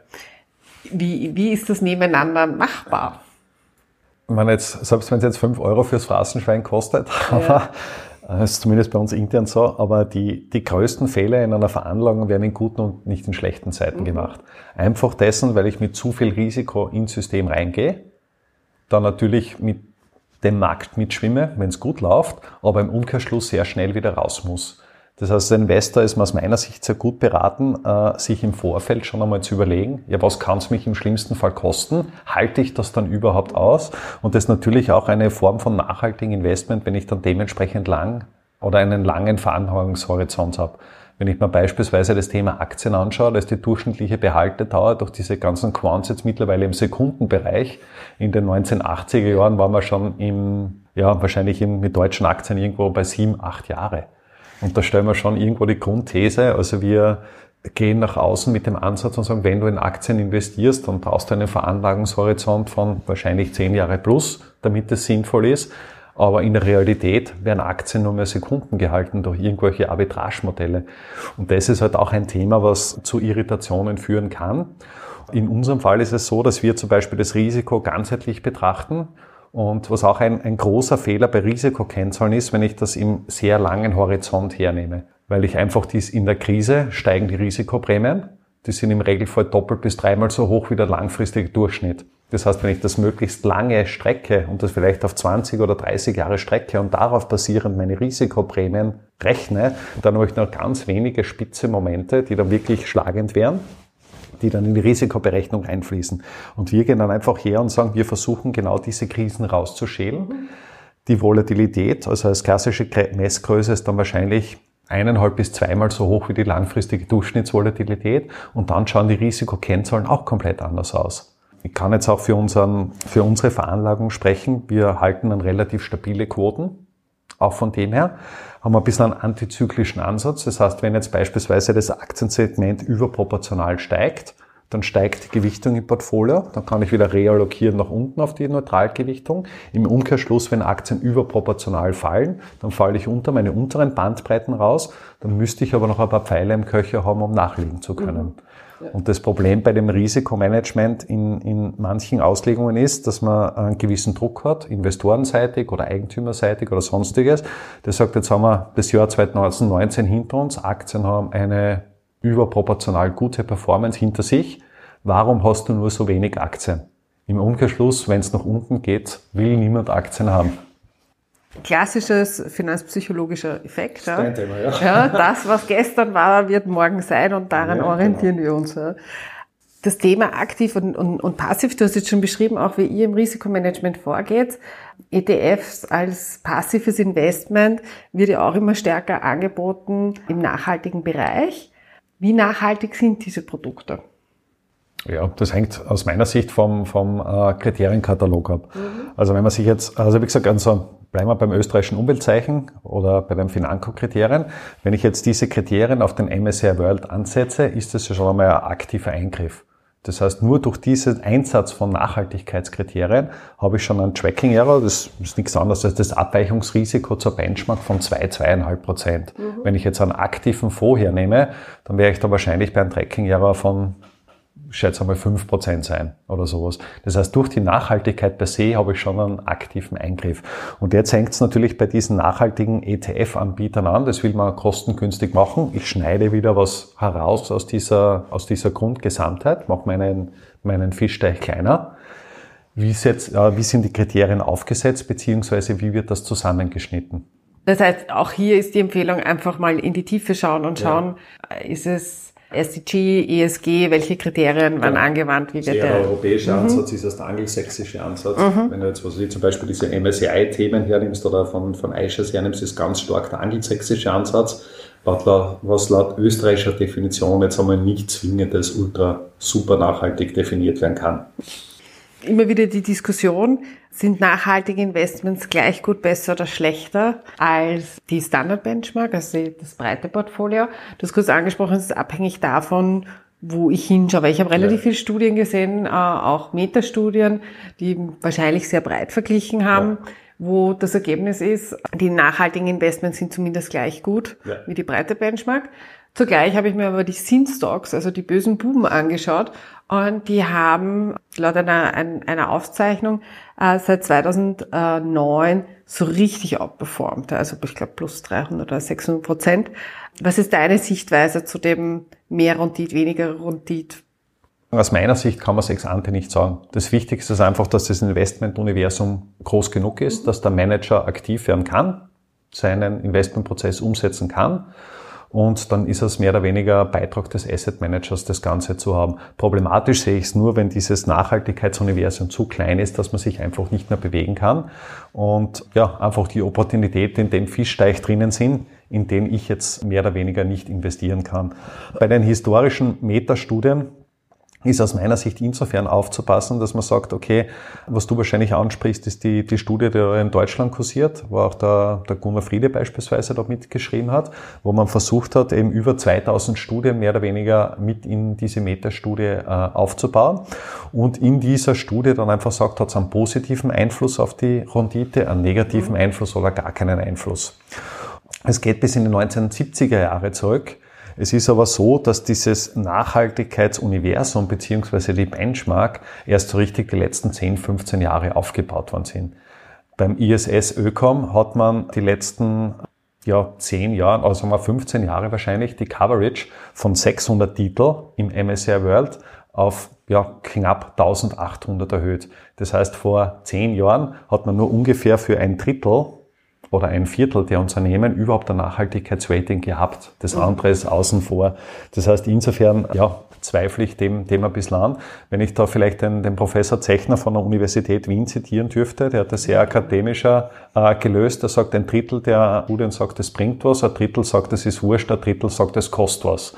Wie, wie ist das nebeneinander machbar? Ich meine jetzt, selbst wenn es jetzt fünf Euro fürs Phrasenschwein kostet, ja. aber das ist zumindest bei uns intern so, aber die, die größten Fehler in einer Veranlagung werden in guten und nicht in schlechten Zeiten mhm. gemacht. Einfach dessen, weil ich mit zu viel Risiko ins System reingehe, dann natürlich mit dem Markt mitschwimme, wenn es gut läuft, aber im Umkehrschluss sehr schnell wieder raus muss. Das heißt, als Investor ist man aus meiner Sicht sehr gut beraten, sich im Vorfeld schon einmal zu überlegen, ja, was kann es mich im schlimmsten Fall kosten? Halte ich das dann überhaupt aus? Und das ist natürlich auch eine Form von nachhaltigem Investment, wenn ich dann dementsprechend lang oder einen langen Veranlagungshorizont habe. Wenn ich mir beispielsweise das Thema Aktien anschaue, da ist die durchschnittliche Behaltedauer durch diese ganzen Quants jetzt mittlerweile im Sekundenbereich. In den neunzehnhundertachtziger Jahren waren wir schon im, ja, wahrscheinlich im, mit deutschen Aktien irgendwo bei sieben, acht Jahre. Und da stellen wir schon irgendwo die Grundthese, also wir gehen nach außen mit dem Ansatz und sagen, wenn du in Aktien investierst, dann brauchst du einen Veranlagungshorizont von wahrscheinlich zehn Jahre plus, damit es sinnvoll ist. Aber in der Realität werden Aktien nur mehr Sekunden gehalten durch irgendwelche Arbitragemodelle. Und das ist halt auch ein Thema, was zu Irritationen führen kann. In unserem Fall ist es so, dass wir zum Beispiel das Risiko ganzheitlich betrachten. Und was auch ein, ein großer Fehler bei Risikokennzahlen ist, wenn ich das im sehr langen Horizont hernehme. Weil ich einfach dies in der Krise steigen die Risikoprämien. Die sind im Regelfall doppelt bis dreimal so hoch wie der langfristige Durchschnitt. Das heißt, wenn ich das möglichst lange strecke und das vielleicht auf zwanzig oder dreißig Jahre strecke und darauf basierend meine Risikoprämien rechne, dann habe ich noch ganz wenige spitze Momente, die dann wirklich schlagend wären, die dann in die Risikoberechnung einfließen. Und wir gehen dann einfach her und sagen, wir versuchen genau diese Krisen rauszuschälen. Mhm. Die Volatilität, also als klassische Messgröße ist dann wahrscheinlich eineinhalb bis zweimal so hoch wie die langfristige Durchschnittsvolatilität und dann schauen die Risikokennzahlen auch komplett anders aus. Ich kann jetzt auch für, unseren, für unsere Veranlagung sprechen. Wir halten dann relativ stabile Quoten. Auch von dem her haben wir ein bisschen einen antizyklischen Ansatz. Das heißt, wenn jetzt beispielsweise das Aktiensegment überproportional steigt, dann steigt die Gewichtung im Portfolio, dann kann ich wieder reallokieren nach unten auf die Neutralgewichtung. Im Umkehrschluss, wenn Aktien überproportional fallen, dann falle ich unter meine unteren Bandbreiten raus, dann müsste ich aber noch ein paar Pfeile im Köcher haben, um nachlegen zu können. Mhm. Ja. Und das Problem bei dem Risikomanagement in, in manchen Auslegungen ist, dass man einen gewissen Druck hat, investorenseitig oder eigentümerseitig oder sonstiges. Das sagt, jetzt haben wir das Jahr zwanzig neunzehn hinter uns, Aktien haben eine überproportional gute Performance hinter sich. Warum hast du nur so wenig Aktien? Im Umkehrschluss, wenn es nach unten geht, will niemand Aktien haben. Klassisches finanzpsychologischer Effekt. Das ist dein Thema, ja. Ja, das, was gestern war, wird morgen sein und daran ja, orientieren genau. wir uns. Ja. Das Thema aktiv und, und, und passiv, du hast jetzt schon beschrieben, auch wie ihr im Risikomanagement vorgeht. E T Fs als passives Investment wird ja auch immer stärker angeboten im nachhaltigen Bereich. Wie nachhaltig sind diese Produkte? Ja, das hängt aus meiner Sicht vom, vom äh, Kriterienkatalog ab. Mhm. Also wenn man sich jetzt, also wie gesagt, also bleiben wir beim österreichischen Umweltzeichen oder bei den Financo-Kriterien. Wenn ich jetzt diese Kriterien auf den M S C I World ansetze, ist das ja schon einmal ein aktiver Eingriff. Das heißt, nur durch diesen Einsatz von Nachhaltigkeitskriterien habe ich schon einen Tracking-Error. Das ist nichts anderes als das Abweichungsrisiko zur Benchmark von zwei, zweieinhalb Prozent. Mhm. Wenn ich jetzt einen aktiven Fonds hernehme, dann wäre ich da wahrscheinlich bei einem Tracking-Error von, ich schätze einmal, fünf Prozent sein oder sowas. Das heißt, durch die Nachhaltigkeit per se habe ich schon einen aktiven Eingriff. Und jetzt hängt es natürlich bei diesen nachhaltigen E T F-Anbietern an. Das will man kostengünstig machen. Ich schneide wieder was heraus aus dieser, aus dieser Grundgesamtheit, mache meinen, meinen Fischteich kleiner. Wie, ist jetzt, äh, wie sind die Kriterien aufgesetzt, beziehungsweise wie wird das zusammengeschnitten? Das heißt, auch hier ist die Empfehlung, einfach mal in die Tiefe schauen und schauen, ja. ist es S D G, E S G, welche Kriterien waren ja. angewandt? Wie wird der, der europäische mhm. Ansatz ist das der angelsächsische Ansatz. Mhm. Wenn du jetzt was wie zum Beispiel diese M S C I-Themen hernimmst oder von, von iShares hernimmst, ist ganz stark der angelsächsische Ansatz, was laut österreichischer Definition jetzt einmal nicht zwingend als ultra super nachhaltig definiert werden kann. Immer wieder die Diskussion, sind nachhaltige Investments gleich gut, besser oder schlechter als die Standard-Benchmark, also das breite Portfolio? Du hast kurz angesprochen, es ist abhängig davon, wo ich hinschaue. Weil ich habe relativ ja. viele Studien gesehen, auch Metastudien, die wahrscheinlich sehr breit verglichen haben, ja. wo das Ergebnis ist, die nachhaltigen Investments sind zumindest gleich gut ja. wie die breite Benchmark. Zugleich habe ich mir aber die Sin-Stocks, also die bösen Buben, angeschaut und die haben laut einer, einer Aufzeichnung äh, seit zweitausendneun so richtig outperformt, also ich glaube plus dreihundert oder sechshundert Prozent. Was ist deine Sichtweise zu dem mehr Rendit, weniger Rendit? Aus meiner Sicht kann man es ex ante nicht sagen. Das Wichtigste ist einfach, dass das Investmentuniversum groß genug ist, mhm. dass der Manager aktiv werden kann, seinen Investmentprozess umsetzen kann. Und dann ist es mehr oder weniger Beitrag des Asset Managers, das Ganze zu haben. Problematisch sehe ich es nur, wenn dieses Nachhaltigkeitsuniversum zu klein ist, dass man sich einfach nicht mehr bewegen kann. Und ja, einfach die Opportunität in dem Fischteich drinnen sind, in den ich jetzt mehr oder weniger nicht investieren kann. Bei den historischen Metastudien ist aus meiner Sicht insofern aufzupassen, dass man sagt, okay, was du wahrscheinlich ansprichst, ist die, die Studie, die in Deutschland kursiert, wo auch der, der Gunnar Friede beispielsweise da mitgeschrieben hat, wo man versucht hat, eben über zweitausend Studien mehr oder weniger mit in diese Metastudie äh, aufzubauen und in dieser Studie dann einfach sagt, hat es einen positiven Einfluss auf die Rendite, einen negativen mhm. Einfluss oder gar keinen Einfluss. Es geht bis in die neunzehnhundertsiebziger Jahre zurück. Es ist aber so, dass dieses Nachhaltigkeitsuniversum bzw. die Benchmark erst so richtig die letzten zehn, fünfzehn Jahre aufgebaut worden sind. Beim I S S Ökom hat man die letzten ja, zehn Jahre, also mal fünfzehn Jahre wahrscheinlich, die Coverage von sechshundert Titel im M S C I World auf ja, knapp eintausendachthundert erhöht. Das heißt, vor zehn Jahren hat man nur ungefähr für ein Drittel oder ein Viertel der Unternehmen überhaupt ein Nachhaltigkeitsrating gehabt. Das andere ist außen vor. Das heißt, insofern, ja, zweifle ich dem, dem ein bisschen an. Wenn ich da vielleicht den, den Professor Zechner von der Universität Wien zitieren dürfte, der hat das sehr akademischer äh, gelöst. Er sagt, ein Drittel der Studien sagt, es bringt was, ein Drittel sagt, es ist wurscht, ein Drittel sagt, es kostet was.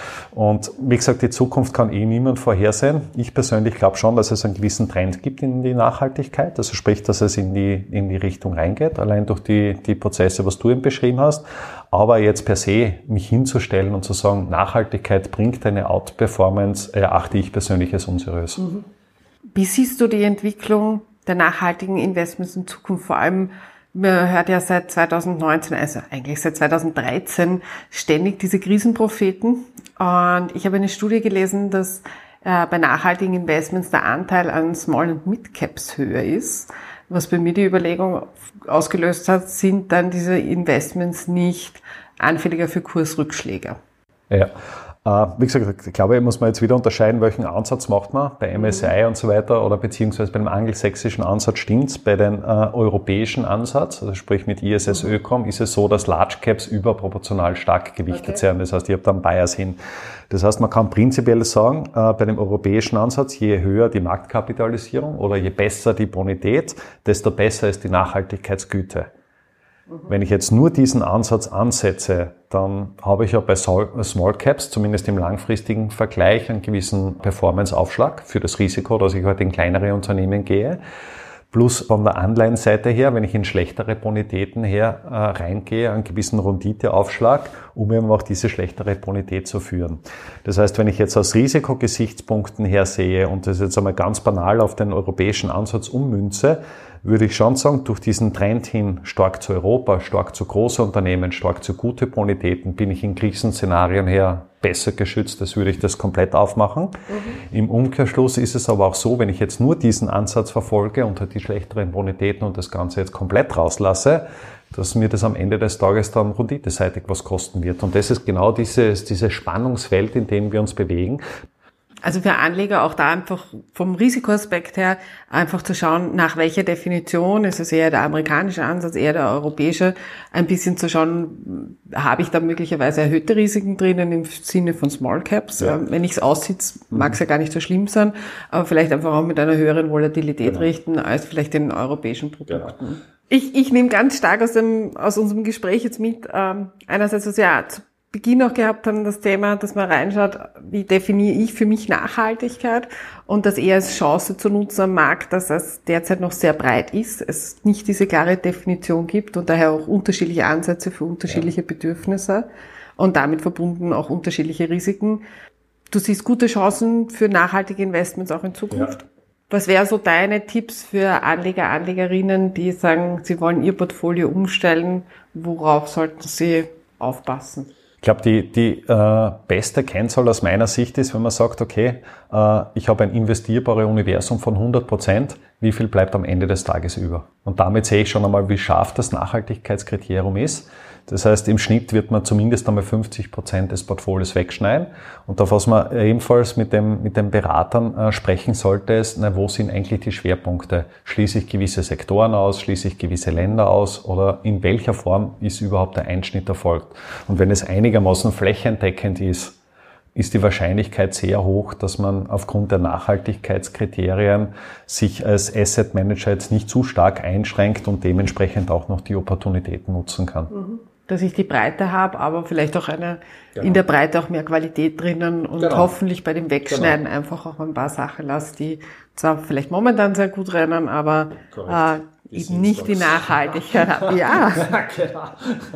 Und wie gesagt, die Zukunft kann eh niemand vorhersehen. Ich persönlich glaube schon, dass es einen gewissen Trend gibt in die Nachhaltigkeit. Also sprich, dass es in die, in die Richtung reingeht, allein durch die, die Prozesse, was du eben beschrieben hast. Aber jetzt per se mich hinzustellen und zu sagen, Nachhaltigkeit bringt eine Outperformance, erachte ich persönlich als unseriös. Mhm. Wie siehst du die Entwicklung der nachhaltigen Investments in Zukunft? Vor allem, man hört ja seit zweitausendneunzehn, also eigentlich seit zweitausenddreizehn, ständig diese Krisenpropheten. Und ich habe eine Studie gelesen, dass äh, bei nachhaltigen Investments der Anteil an Small- und Mid-Caps höher ist. Was bei mir die Überlegung ausgelöst hat, sind dann diese Investments nicht anfälliger für Kursrückschläge. Ja. Wie gesagt, ich glaube, muss man jetzt wieder unterscheiden, welchen Ansatz macht man bei M S C I und so weiter oder beziehungsweise beim angelsächsischen Ansatz stimmt's. Bei den äh, europäischen Ansatz, also sprich mit I S S Ökom, ist es so, dass Large Caps überproportional stark gewichtet okay. sind. Das heißt, ihr habt dann Bias hin. Das heißt, man kann prinzipiell sagen, äh, bei dem europäischen Ansatz, je höher die Marktkapitalisierung oder je besser die Bonität, desto besser ist die Nachhaltigkeitsgüte. Wenn ich jetzt nur diesen Ansatz ansetze, dann habe ich ja bei Small Caps, zumindest im langfristigen Vergleich, einen gewissen Performance-Aufschlag für das Risiko, dass ich halt in kleinere Unternehmen gehe. Plus von der Anleihenseite her, wenn ich in schlechtere Bonitäten her äh, reingehe, einen gewissen Renditeaufschlag, um eben auch diese schlechtere Bonität zu führen. Das heißt, wenn ich jetzt aus Risikogesichtspunkten her sehe und das jetzt einmal ganz banal auf den europäischen Ansatz ummünze, würde ich schon sagen, durch diesen Trend hin stark zu Europa, stark zu großen Unternehmen, stark zu gute Bonitäten, bin ich in Krisenszenarien her besser geschützt, als würde ich das komplett aufmachen. Mhm. Im Umkehrschluss ist es aber auch so, wenn ich jetzt nur diesen Ansatz verfolge und halt die schlechteren Bonitäten und das Ganze jetzt komplett rauslasse, dass mir das am Ende des Tages dann renditeseitig was kosten wird. Und das ist genau dieses, dieses Spannungsfeld, in dem wir uns bewegen. Also für Anleger auch da einfach vom Risikoaspekt her einfach zu schauen, nach welcher Definition, ist es eher der amerikanische Ansatz, eher der europäische, ein bisschen zu schauen, habe ich da möglicherweise erhöhte Risiken drinnen im Sinne von Small Caps. Ja. Wenn ich es aussitze, mag es ja gar nicht so schlimm sein, aber vielleicht einfach auch mit einer höheren Volatilität genau. richten als vielleicht den europäischen Produkten. Genau. Ich, ich nehme ganz stark aus dem, aus unserem Gespräch jetzt mit, ähm, einerseits, was ja zu Beginn auch gehabt haben, das Thema, dass man reinschaut, wie definiere ich für mich Nachhaltigkeit und das eher als Chance zu nutzen am Markt, dass es derzeit noch sehr breit ist, es nicht diese klare Definition gibt und daher auch unterschiedliche Ansätze für unterschiedliche ja. Bedürfnisse und damit verbunden auch unterschiedliche Risiken. Du siehst gute Chancen für nachhaltige Investments auch in Zukunft? Ja. Was wären so deine Tipps für Anleger, Anlegerinnen, die sagen, sie wollen ihr Portfolio umstellen? Worauf sollten sie aufpassen? Ich glaube, die, die äh, beste Kennzahl aus meiner Sicht ist, wenn man sagt, okay, äh, ich habe ein investierbares Universum von hundert Prozent, wie viel bleibt am Ende des Tages über? Und damit sehe ich schon einmal, wie scharf das Nachhaltigkeitskriterium ist. Das heißt, im Schnitt wird man zumindest einmal fünfzig Prozent des Portfolios wegschneiden. Und auf was man ebenfalls mit dem, mit den Beratern äh, sprechen sollte, ist, na, wo sind eigentlich die Schwerpunkte? Schließe ich gewisse Sektoren aus? Schließe ich gewisse Länder aus? Oder in welcher Form ist überhaupt der Einschnitt erfolgt? Und wenn es einigermaßen flächendeckend ist, ist die Wahrscheinlichkeit sehr hoch, dass man aufgrund der Nachhaltigkeitskriterien sich als Asset Manager jetzt nicht zu stark einschränkt und dementsprechend auch noch die Opportunitäten nutzen kann. Mhm. Dass ich die Breite habe, aber vielleicht auch eine, genau. in der Breite auch mehr Qualität drinnen und genau. hoffentlich bei dem Wegschneiden genau. einfach auch ein paar Sachen lasse, die zwar vielleicht momentan sehr gut rennen, aber äh, eben nicht die Nachhaltigkeit haben. Ja, genau.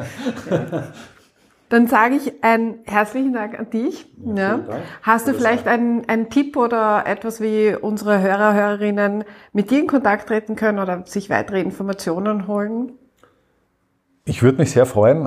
ja. Dann sage ich einen herzlichen Dank an dich. Ja. Hast du vielleicht einen, einen Tipp oder etwas, wie unsere Hörer, Hörerinnen mit dir in Kontakt treten können oder sich weitere Informationen holen? Ich würde mich sehr freuen,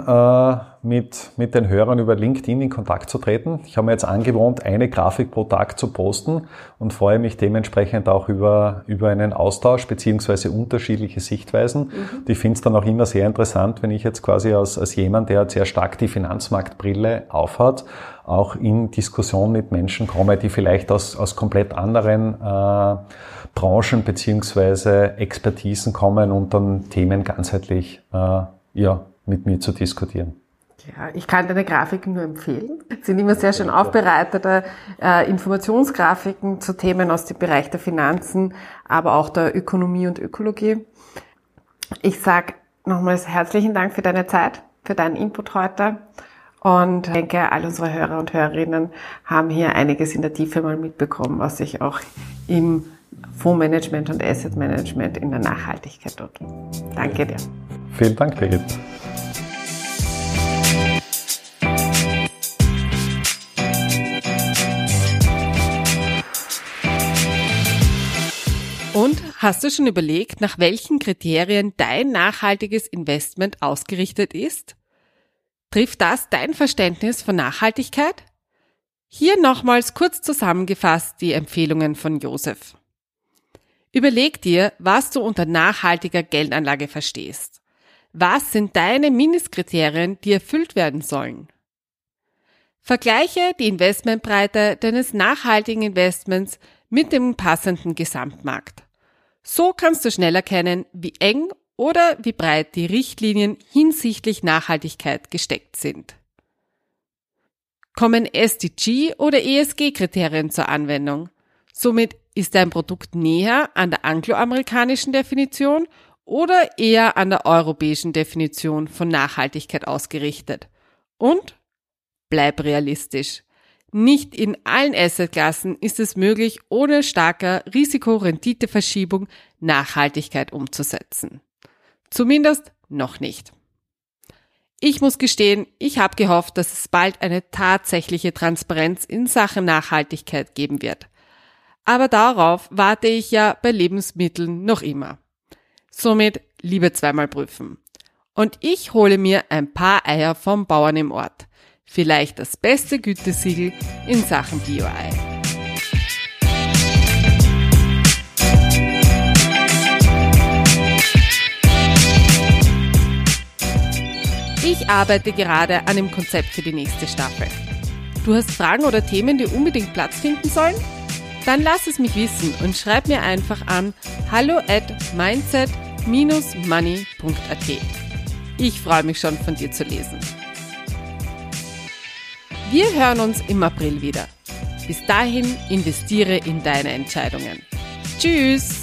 mit, mit den Hörern über LinkedIn in Kontakt zu treten. Ich habe mir jetzt angewohnt, eine Grafik pro Tag zu posten und freue mich dementsprechend auch über, über einen Austausch beziehungsweise unterschiedliche Sichtweisen. Mhm. Ich finde es dann auch immer sehr interessant, wenn ich jetzt quasi als, als jemand, der sehr stark die Finanzmarktbrille aufhat, auch in Diskussion mit Menschen komme, die vielleicht aus, aus komplett anderen äh, Branchen beziehungsweise Expertisen kommen und dann Themen ganzheitlich äh, ja, mit mir zu diskutieren. Ja, ich kann deine Grafiken nur empfehlen. Es sind immer sehr schön aufbereitete äh, Informationsgrafiken zu Themen aus dem Bereich der Finanzen, aber auch der Ökonomie und Ökologie. Ich sage nochmals herzlichen Dank für deine Zeit, für deinen Input heute und ich denke, all unsere Hörer und Hörerinnen haben hier einiges in der Tiefe mal mitbekommen, was sich auch im Fondsmanagement und Asset Management in der Nachhaltigkeit tut. Danke dir. Vielen Dank, Birgit. Und hast du schon überlegt, nach welchen Kriterien dein nachhaltiges Investment ausgerichtet ist? Trifft das dein Verständnis von Nachhaltigkeit? Hier nochmals kurz zusammengefasst die Empfehlungen von Josef. Überleg dir, was du unter nachhaltiger Geldanlage verstehst. Was sind deine Mindestkriterien, die erfüllt werden sollen? Vergleiche die Investmentbreite deines nachhaltigen Investments mit dem passenden Gesamtmarkt. So kannst du schnell erkennen, wie eng oder wie breit die Richtlinien hinsichtlich Nachhaltigkeit gesteckt sind. Kommen S D G- oder E S G-Kriterien zur Anwendung? Somit ist dein Produkt näher an der angloamerikanischen Definition oder eher an der europäischen Definition von Nachhaltigkeit ausgerichtet? Und bleib realistisch. Nicht in allen Assetklassen ist es möglich, ohne starker Risiko-Rendite-Verschiebung Nachhaltigkeit umzusetzen. Zumindest noch nicht. Ich muss gestehen, ich habe gehofft, dass es bald eine tatsächliche Transparenz in Sachen Nachhaltigkeit geben wird. Aber darauf warte ich ja bei Lebensmitteln noch immer. Somit lieber zweimal prüfen. Und ich hole mir ein paar Eier vom Bauern im Ort. Vielleicht das beste Gütesiegel in Sachen Bio-Ei. Ich arbeite gerade an dem Konzept für die nächste Staffel. Du hast Fragen oder Themen, die unbedingt Platz finden sollen? Dann lass es mich wissen und schreib mir einfach an hallo at mindset dash money punkt a t. Ich freue mich schon, von dir zu lesen. Wir hören uns im April wieder. Bis dahin investiere in deine Entscheidungen. Tschüss!